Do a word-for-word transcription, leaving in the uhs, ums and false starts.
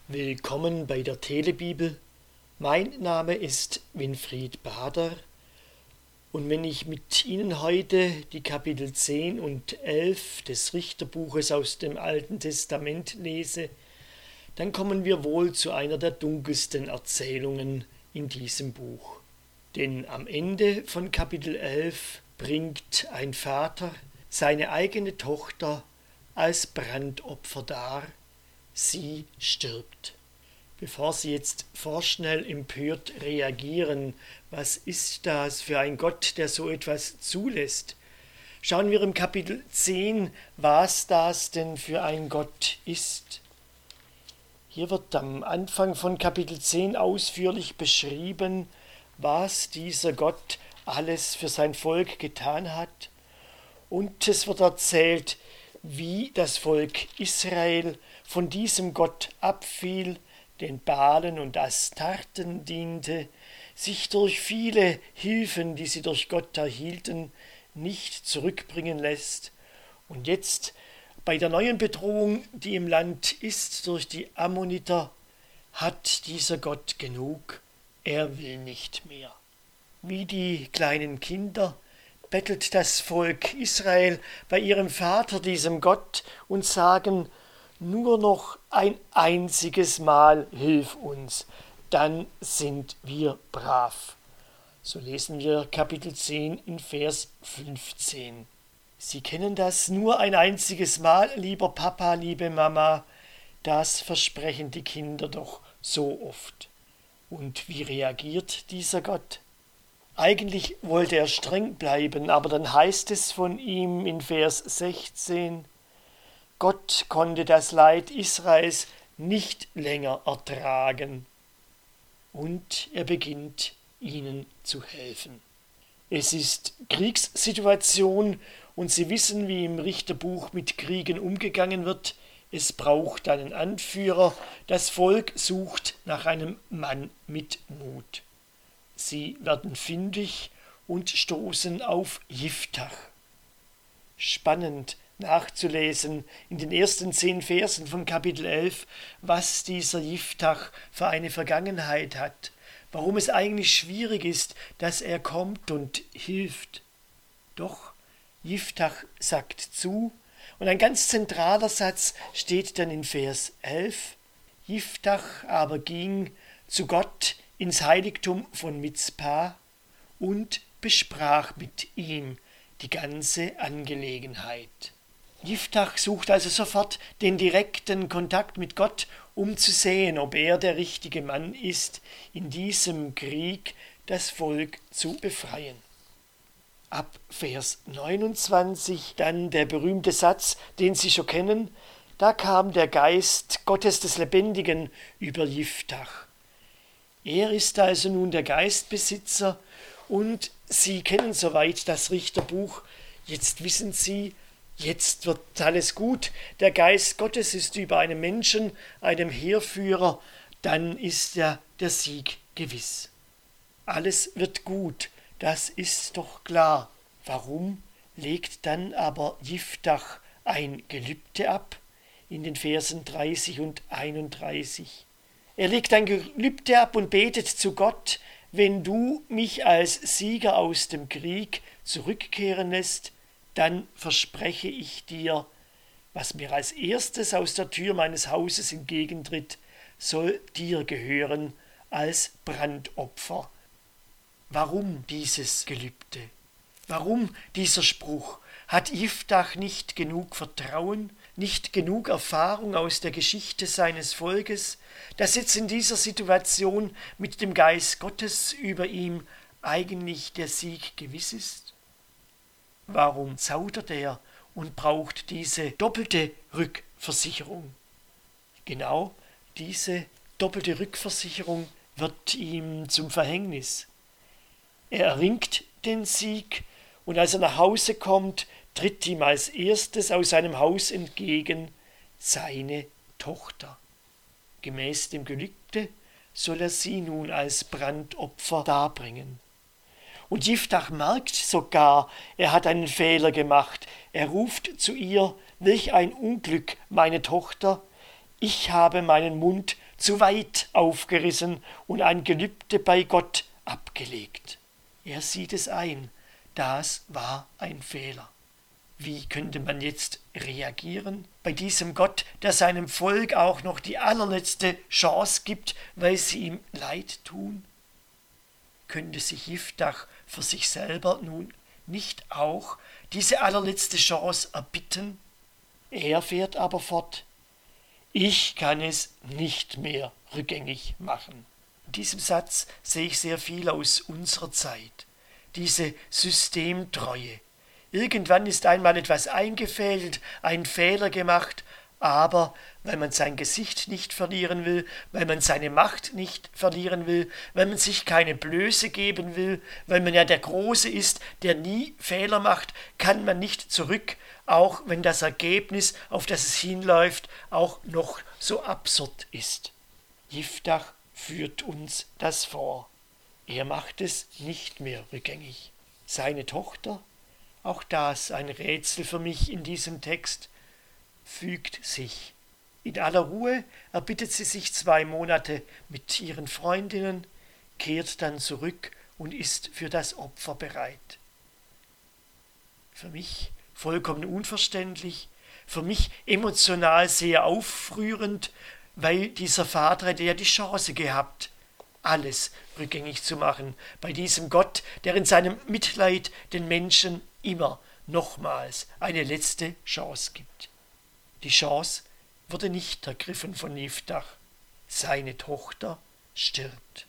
Willkommen bei der Telebibel. Mein Name ist Winfried Bader und wenn ich mit Ihnen heute die Kapitel zehn und elf des Richterbuches aus dem Alten Testament lese, dann kommen wir wohl zu einer der dunkelsten Erzählungen in diesem Buch. Denn am Ende von Kapitel elf bringt ein Vater seine eigene Tochter als Brandopfer dar. Sie stirbt. Bevor Sie jetzt vorschnell empört reagieren, was ist das für ein Gott, der so etwas zulässt? Schauen wir im Kapitel zehn, was das denn für ein Gott ist. Hier wird am Anfang von Kapitel zehn ausführlich beschrieben, was dieser Gott alles für sein Volk getan hat. Und es wird erzählt, wie das Volk Israel von diesem Gott abfiel, den Baalen und Astarten diente, sich durch viele Hilfen, die sie durch Gott erhielten, nicht zurückbringen lässt und jetzt bei der neuen Bedrohung, die im Land ist durch die Ammoniter, hat dieser Gott genug, er will nicht mehr. Wie die kleinen Kinder bettelt das Volk Israel bei ihrem Vater, diesem Gott, und sagen, nur noch ein einziges Mal hilf uns, dann sind wir brav. So lesen wir Kapitel zehn in Vers fünfzehn. Sie kennen das, nur ein einziges Mal, lieber Papa, liebe Mama, das versprechen die Kinder doch so oft. Und wie reagiert dieser Gott? Eigentlich wollte er streng bleiben, aber dann heißt es von ihm in Vers sechzehn, Gott konnte das Leid Israels nicht länger ertragen und er beginnt ihnen zu helfen. Es ist Kriegssituation und Sie wissen, wie im Richterbuch mit Kriegen umgegangen wird. Es braucht einen Anführer, das Volk sucht nach einem Mann mit Mut. Sie werden fündig und stoßen auf Jiftach. Spannend nachzulesen in den ersten zehn Versen von Kapitel elf, was dieser Jiftach für eine Vergangenheit hat, warum es eigentlich schwierig ist, dass er kommt und hilft. Doch Jiftach sagt zu und ein ganz zentraler Satz steht dann in Vers elf. Jiftach aber ging zu Gott ins Heiligtum von Mizpah und besprach mit ihm die ganze Angelegenheit. Jiftach sucht also sofort den direkten Kontakt mit Gott, um zu sehen, ob er der richtige Mann ist, in diesem Krieg das Volk zu befreien. Ab Vers neunundzwanzig dann der berühmte Satz, den Sie schon kennen, da kam der Geist Gottes des Lebendigen über Jiftach. Er ist also nun der Geistbesitzer und Sie kennen soweit das Richterbuch. Jetzt wissen Sie, jetzt wird alles gut. Der Geist Gottes ist über einem Menschen, einem Heerführer, dann ist ja der Sieg gewiss. Alles wird gut, das ist doch klar. Warum legt dann aber Jiftach ein Gelübde ab? In den Versen dreißig und einunddreißig. Er legt ein Gelübde ab und betet zu Gott, wenn du mich als Sieger aus dem Krieg zurückkehren lässt, dann verspreche ich dir, was mir als erstes aus der Tür meines Hauses entgegentritt, soll dir gehören als Brandopfer. Warum dieses Gelübde? Warum dieser Spruch? Hat Jiftach nicht genug Vertrauen, nicht genug Erfahrung aus der Geschichte seines Volkes, dass jetzt in dieser Situation mit dem Geist Gottes über ihm eigentlich der Sieg gewiss ist? Warum zaudert er und braucht diese doppelte Rückversicherung? Genau diese doppelte Rückversicherung wird ihm zum Verhängnis. Er erringt den Sieg und als er nach Hause kommt, tritt ihm als erstes aus seinem Haus entgegen seine Tochter. Gemäß dem Gelübde soll er sie nun als Brandopfer darbringen. Und Jiftach merkt sogar, er hat einen Fehler gemacht. Er ruft zu ihr, welch ein Unglück, meine Tochter, ich habe meinen Mund zu weit aufgerissen und ein Gelübde bei Gott abgelegt. Er sieht es ein, das war ein Fehler. Wie könnte man jetzt reagieren bei diesem Gott, der seinem Volk auch noch die allerletzte Chance gibt, weil sie ihm leid tun? Könnte sich Jiftach für sich selber nun nicht auch diese allerletzte Chance erbitten? Er fährt aber fort: Ich kann es nicht mehr rückgängig machen. In diesem Satz sehe ich sehr viel aus unserer Zeit. Diese Systemtreue. Irgendwann ist einmal etwas eingefädelt, ein Fehler gemacht, aber weil man sein Gesicht nicht verlieren will, weil man seine Macht nicht verlieren will, weil man sich keine Blöße geben will, weil man ja der Große ist, der nie Fehler macht, kann man nicht zurück, auch wenn das Ergebnis, auf das es hinläuft, auch noch so absurd ist. Jiftach führt uns das vor. Er macht es nicht mehr rückgängig. Seine Tochter, auch das ein Rätsel für mich in diesem Text, fügt sich. In aller Ruhe erbittet sie sich zwei Monate mit ihren Freundinnen, kehrt dann zurück und ist für das Opfer bereit. Für mich vollkommen unverständlich, für mich emotional sehr aufrührend, weil dieser Vater hätte ja die Chance gehabt, alles rückgängig zu machen, bei diesem Gott, der in seinem Mitleid den Menschen immer nochmals eine letzte Chance gibt. Die Chance wurde nicht ergriffen von Jiftach. Seine Tochter stirbt.